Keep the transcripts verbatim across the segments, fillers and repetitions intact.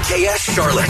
K S Charlotte.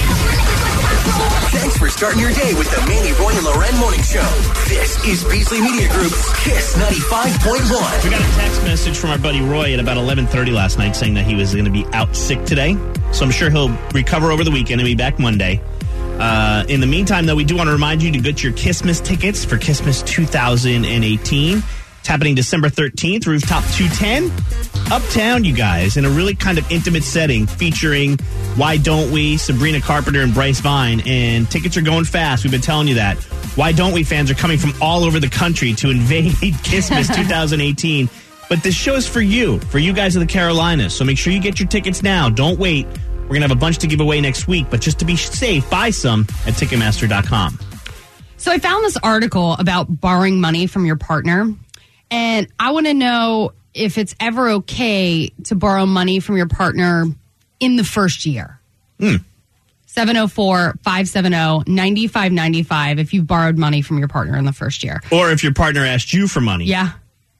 Thanks for starting your day with the Manny, Roy, and Loren Morning Show. This is Beasley Media Group's Kiss ninety-five point one. We got a text message from our buddy Roy at about eleven thirty last night saying that he was going to be out sick today. So I'm sure he'll recover over the weekend and be back Monday. Uh, in the meantime, though, we do want to remind you to get your Kissmas tickets for Kissmas two thousand eighteen. It's happening December thirteenth, Rooftop two ten. Uptown, you guys, in a really kind of intimate setting featuring Why Don't We, Sabrina Carpenter, and Bryce Vine. And tickets are going fast. We've been telling you that. Why Don't We fans are coming from all over the country to invade Kissmas two thousand eighteen. But this show is for you, for you guys of the Carolinas. So make sure you get your tickets now. Don't wait. We're going to have a bunch to give away next week. But just to be safe, buy some at Ticketmaster dot com. So I found this article about borrowing money from your partner. And I want to know if it's ever okay to borrow money from your partner in the first year. Hmm. seven oh four, five seven oh, nine five nine five if you've borrowed money from your partner in the first year. Or if your partner asked you for money. Yeah.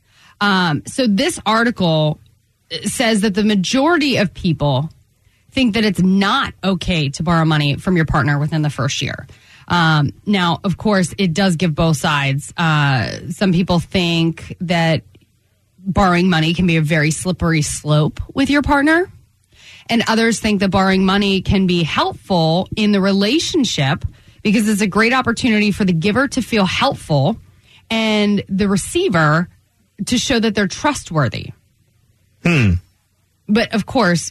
Um, so this article says that the majority of people think that it's not okay to borrow money from your partner within the first year. Um, now, of course, it does give both sides. Uh, some people think that borrowing money can be a very slippery slope with your partner. And others think that borrowing money can be helpful in the relationship because it's a great opportunity for the giver to feel helpful and the receiver to show that they're trustworthy. Hmm. But, of course,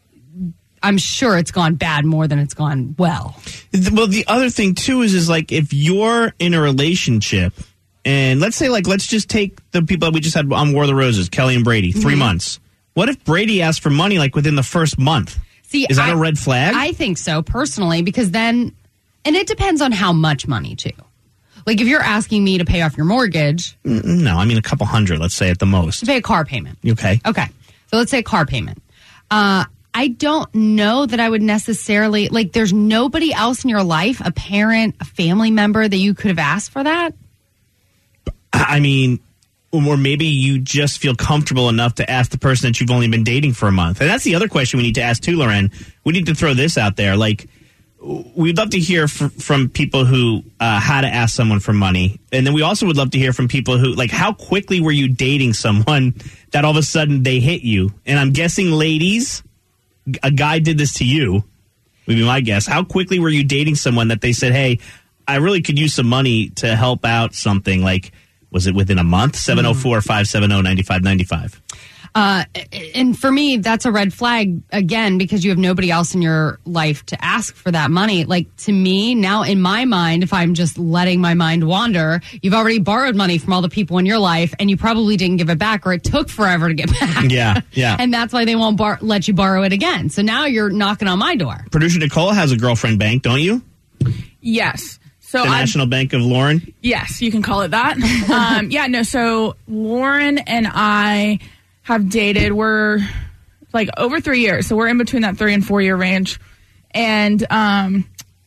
I'm sure it's gone bad more than it's gone well. Well, the other thing, too, is, is like if you're in a relationship and let's say, like, let's just take the people that we just had on War of the Roses, Kelly and Brady, three mm-hmm. months. What if Brady asked for money, like, within the first month? See, is that I, a red flag? I think so, personally, because then, and it depends on how much money, too. Like, if you're asking me to pay off your mortgage. No, I mean a couple hundred, let's say, at the most. To pay a car payment. Okay. Okay. So let's say a car payment. Uh, I don't know that I would necessarily, like, there's nobody else in your life, a parent, a family member, that you could have asked for that? I mean, or maybe you just feel comfortable enough to ask the person that you've only been dating for a month. And that's the other question we need to ask too, Loren. We need to throw this out there. Like, we'd love to hear f- from people who uh, how to ask someone for money. And then we also would love to hear from people who, like, how quickly were you dating someone that all of a sudden they hit you? And I'm guessing, ladies, a guy did this to you, would be my guess. How quickly were you dating someone that they said, hey, I really could use some money to help out something? Like, was it within a month? seven oh four, five seven oh, nine five nine five. Uh, and for me, that's a red flag, again, because you have nobody else in your life to ask for that money. Like, to me, now in my mind, if I'm just letting my mind wander, you've already borrowed money from all the people in your life, and you probably didn't give it back, or it took forever to get back. Yeah, yeah. And that's why they won't bar- let you borrow it again. So now you're knocking on my door. Producer Nicole has a girlfriend bank, don't you? Yes. So the I've, National Bank of Lauren? Yes, you can call it that. um, yeah, no, so Lauren and I have dated, we're like over three years. So we're in between that three and four year range. And um,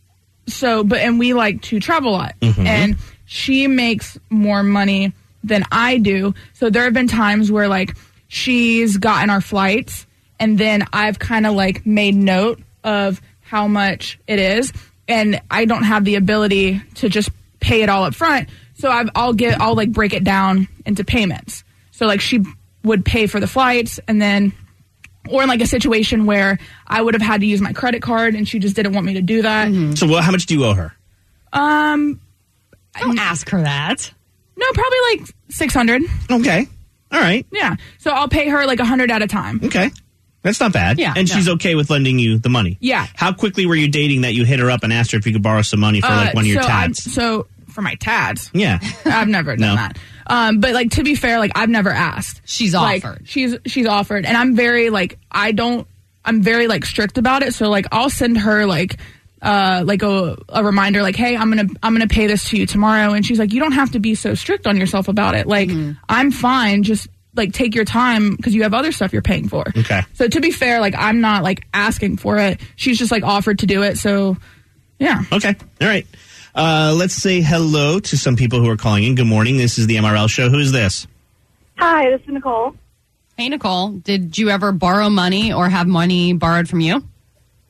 so, but, and we like to travel a lot. Mm-hmm. And she makes more money than I do. So there have been times where like she's gotten our flights and then I've kind of like made note of how much it is. And I don't have the ability to just pay it all up front. So I've, I'll get, I'll like break it down into payments. So like she would pay for the flights and then, or in like a situation where I would have had to use my credit card and she just didn't want me to do that. Mm-hmm. So what, how much do you owe her? Um, Don't ask her that. No, probably like six hundred. Okay. All right. Yeah. So I'll pay her like a hundred at a time. Okay. That's not bad. Yeah. And no. she's okay with lending you the money. Yeah. How quickly were you dating that you hit her up and asked her if you could borrow some money for like Uh, one of your so tats? I'm- So for my tats. Yeah. I've never done No. that. Um, but like, to be fair, like I've never asked. She's like, offered. She's, she's offered. And I'm very like, I don't, I'm very like strict about it. So like, I'll send her like, uh, like a, a reminder, like, hey, I'm going to, I'm going to pay this to you tomorrow. And she's like, you don't have to be so strict on yourself about it. Like, mm-hmm. I'm fine. Just like take your time because you have other stuff you're paying for. Okay. So to be fair, like I'm not like asking for it. She's just like offered to do it. So yeah. Okay. All right. Uh, let's say hello to some people who are calling in. Good morning. This is the M R L show. Who is this? Hi, this is Nicole. Hey, Nicole. Did you ever borrow money or have money borrowed from you?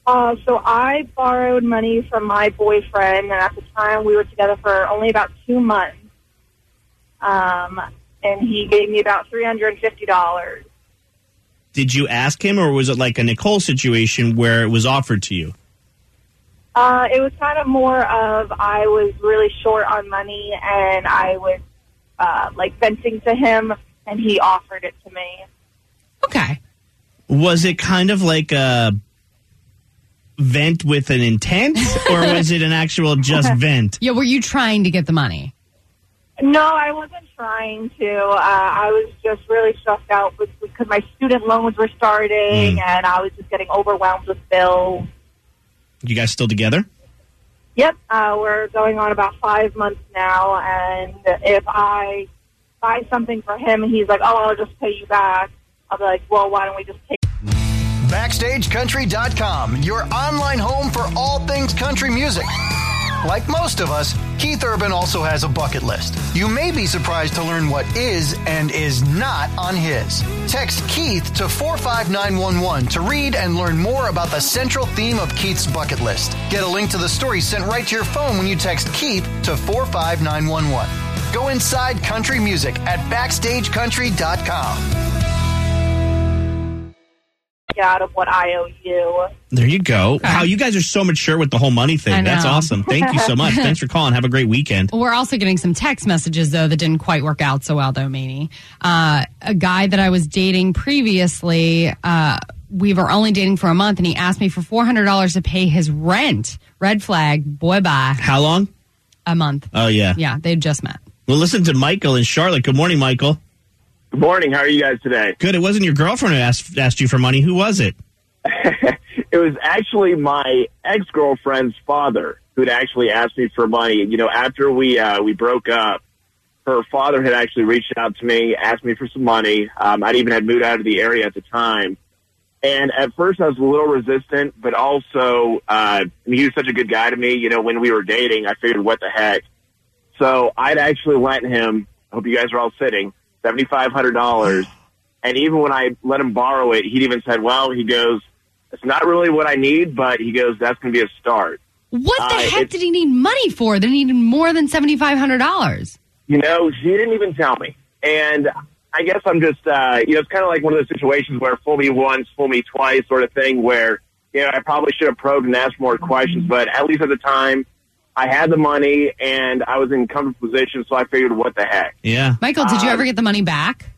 Uh, so I borrowed money from my boyfriend, and at the time we were together for only about two months. Um, and he gave me about three hundred fifty dollars. Did you ask him, or was it like a Nicole situation where it was offered to you? Uh, it was kind of more of I was really short on money, and I was uh, like venting to him, and he offered it to me. Okay. Was it kind of like a vent with an intent, or was it an actual just vent? Yeah, were you trying to get the money? No, I wasn't trying to. Uh, I was just really stressed out with, because my student loans were starting, Mm. and I was just getting overwhelmed with bills. You guys still together? Yep, uh, we're going on about five months now, and if I buy something for him, and he's like, oh, I'll just pay you back, I'll be like, well, why don't we just pay? Backstage Country dot com, your online home for all things country music. Like most of us, Keith Urban also has a bucket list. You may be surprised to learn what is and is not on his. Text Keith to four five nine one one to read and learn more about the central theme of Keith's bucket list. Get a link to the story sent right to your phone when you text Keith to four five nine one one. Go inside country music at backstage country dot com. Get out of what I owe you. There you go. Wow, you guys are so mature with the whole money I thing. That's know. awesome. Thank you so much. Thanks for calling. Have a great weekend. We're also getting some text messages, though, that didn't quite work out so well, though, Manny. Uh, a guy that I was dating previously, uh, we were only dating for a month, and he asked me for four hundred dollars to pay his rent. Red flag. Boy, bye. How long? A month. Oh, yeah. Yeah, they just met. Well, listen to Michael in Charlotte. Good morning, Michael. Good morning. How are you guys today? Good. It wasn't your girlfriend who asked, asked you for money. Who was it? It was actually my ex-girlfriend's father who'd actually asked me for money. You know, after we uh, we broke up, her father had actually reached out to me, asked me for some money. Um, I'd even had moved out of the area at the time. And at first I was a little resistant, but also, uh, I mean, he was such a good guy to me. You know, when we were dating, I figured, what the heck? So I'd actually lent him, I hope you guys are all sitting, seven thousand five hundred dollars. And even when I let him borrow it, he'd even said, well, he goes, it's not really what I need, but he goes, that's going to be a start. What the Uh, heck it- did he need money for? That he needed more than seven thousand five hundred dollars. You know, she didn't even tell me. And I guess I'm just, uh, you know, it's kind of like one of those situations where fool me once, fool me twice sort of thing where, you know, I probably should have probed and asked more questions, but at least at the time, I had the money and I was in a comfortable position, so I figured, what the heck? Yeah. Michael, did you Uh, ever get the money back?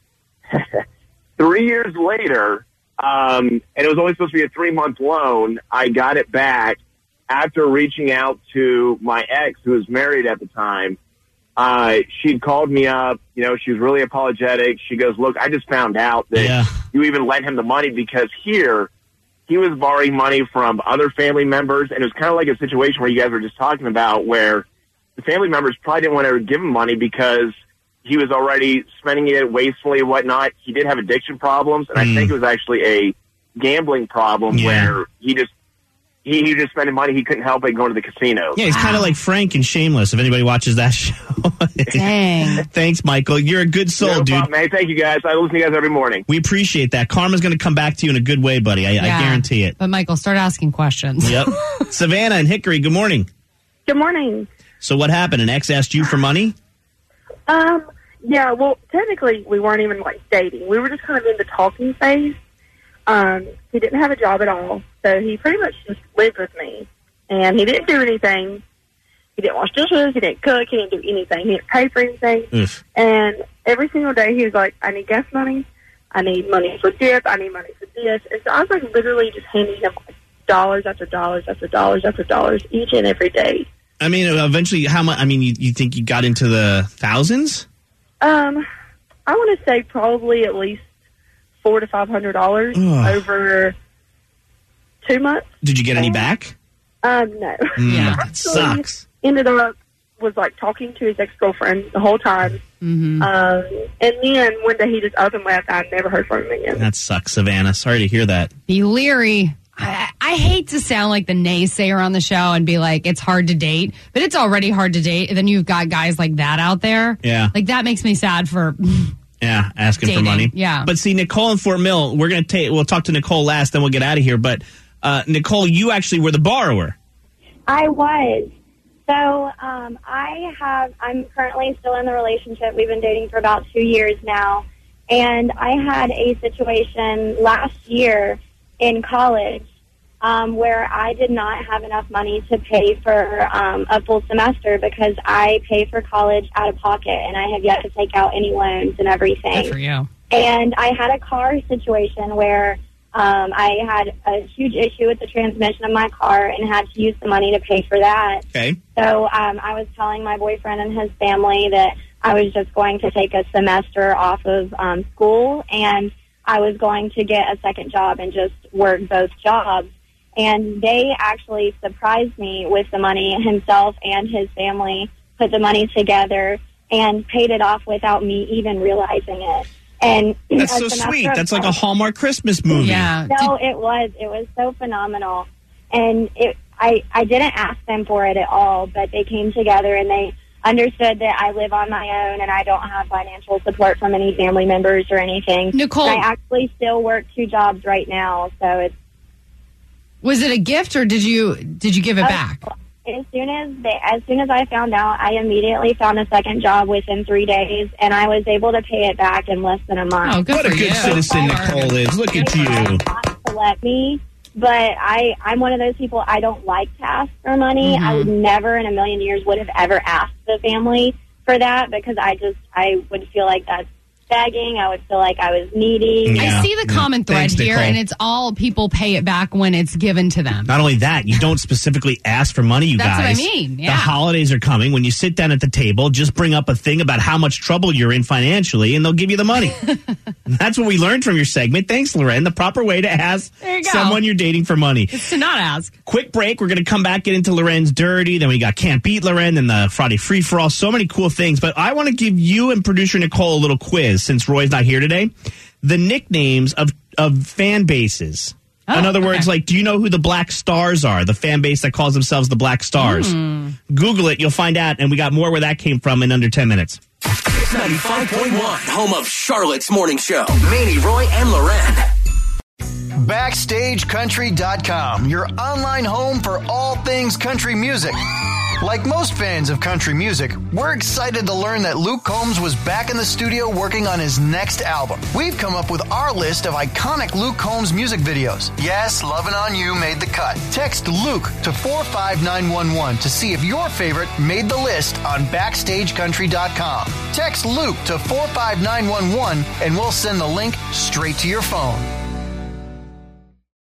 Three years later, um, and it was only supposed to be a three-month loan, I got it back after reaching out to my ex, who was married at the time. Uh, she'd called me up. You know, she was really apologetic. She goes, look, I just found out that Yeah. you even lent him the money because here he was borrowing money from other family members. And it was kind of like a situation where you guys were just talking about where the family members probably didn't want to give him money because he was already spending it wastefully and whatnot. He did have addiction problems. And Mm. I think it was actually a gambling problem Yeah. where he just, he, he just spending money. He couldn't help but going to the casino. Yeah, he's kind of like Frank and Shameless, if anybody watches that show. Dang. Thanks, Michael. You're a good soul, No dude. problem, man. Thank you, guys. I listen to you guys every morning. We appreciate that. Karma's going to come back to you in a good way, buddy. I, I Yeah. guarantee it. But Michael, start asking questions. Yep. Savannah and Hickory, good morning. Good morning. So what happened? An ex asked you for money? Um, yeah, well, technically, we weren't even, like, dating. We were just kind of in the talking phase. Um, he didn't have a job at all, so he pretty much just lived with me. And he didn't do anything. He didn't wash dishes. He didn't cook. He didn't do anything. He didn't pay for anything. Oof. And every single day, he was like, I need gas money. I need money for dip. I need money for this. And so I was, like, literally just handing him like, dollars after dollars after dollars after dollars each and every day. I mean, eventually, how much? I mean, you, you think you got into the thousands? Um, I want to say probably at least four to five hundred dollars Ugh. over two months. Did you get any back? Um, no. Mm, Yeah. that sucks. Ended up was like talking to his ex girlfriend the whole time. Mm-hmm. Um, and then one day he just up and left. I never heard from him again. That sucks, Savannah. Sorry to hear that. Be leery. I, I hate to sound like the naysayer on the show and be like, it's hard to date, but it's already hard to date. And then you've got guys like that out there. Yeah. Like that makes me sad for. Yeah, asking Dating, for money. yeah. But see, Nicole in Fort Mill, we're gonna take. We'll talk to Nicole last, then we'll get out of here. But Uh, Nicole, you actually were the borrower. I was. So um, I have, I'm currently still in the relationship. We've been dating for about two years now. And I had a situation last year in college um, where I did not have enough money to pay for um, a full semester because I pay for college out of pocket and I have yet to take out any loans and everything. Good for you. And I had a car situation where Um, I had a huge issue with the transmission of my car and had to use the money to pay for that. Okay. So um, I was telling my boyfriend and his family that I was just going to take a semester off of um, school and I was going to get a second job and just work both jobs. And they actually surprised me with the money. Himself and his family put the money together and paid it off without me even realizing it. And that's so sweet. That's like a Hallmark Christmas movie. Yeah. No, it was. It was so phenomenal. And it, I, I didn't ask them for it at all, but they came together and they understood that I live on my own and I don't have financial support from any family members or anything. Nicole. And I actually still work two jobs right now, so it's. Was it a gift or did you did you give it back? As soon as they, as soon as I found out, I immediately found a second job within three days, and I was able to pay it back in less than a month. Oh, good What a for good you. citizen Nicole is. Look at you. Not to let me, but I, I'm one of those people, I don't like to ask for money. Mm-hmm. I would never in a million years would have ever asked the family for that because I just, I would feel like that's begging. I would feel like I was needy. Yeah. I see the common thread Thanks, here, Nicole. and it's all people pay it back when it's given to them. Not only that, you don't specifically ask for money, you That's guys. what I mean, yeah. The holidays are coming. When you sit down at the table, just bring up a thing about how much trouble you're in financially, and they'll give you the money. That's what we learned from your segment. Thanks, Loren. The proper way to ask There you go. someone you're dating for money. It's to not ask. Quick break. We're going to come back, get into Loren's Dirty. Then we got Can't Beat Loren, then the Friday Free For All. So many cool things. But I want to give you and producer Nicole a little quiz since Roy's not here today. The nicknames of, of fan bases. Oh, In other words, okay. like, do you know who the Black Stars are? The fan base that calls themselves the Black Stars. Hmm. Google it. You'll find out. And we got more where that came from in under ten minutes. Kiss ninety-five point one, home of Charlotte's Morning Show. Manny, Roy, and Loren. Backstage Country dot com, your online home for all things country music. Like most fans of country music, we're excited to learn that Luke Combs was back in the studio working on his next album. We've come up with our list of iconic Luke Combs music videos. Yes, Lovin' On You made the cut. Text Luke to four five nine one one to see if your favorite made the list on Backstage Country dot com. Text Luke to four five nine one one and we'll send the link straight to your phone.